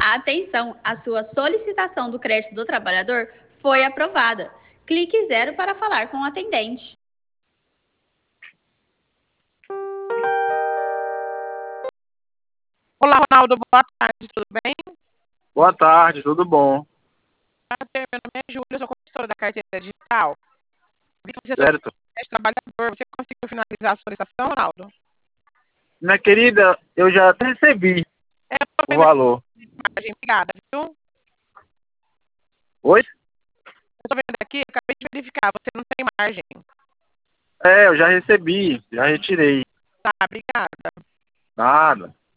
Atenção, a sua solicitação do crédito do trabalhador foi aprovada. Clique 0 para falar com o atendente. Olá, Ronaldo, boa tarde, tudo bem? Boa tarde, tudo bom? Prazer, meu nome é Júlia, eu sou consultora da carteira digital. Vi que você Certo. é trabalhador, você conseguiu finalizar a solicitação, Ronaldo? Minha querida, eu já até recebi Eu tô o vendo valor. aqui a imagem, obrigada, viu? Oi? Eu tô vendo aqui, acabei de verificar, você não tem margem. É, eu já recebi, já retirei. Tá, obrigada. Nada.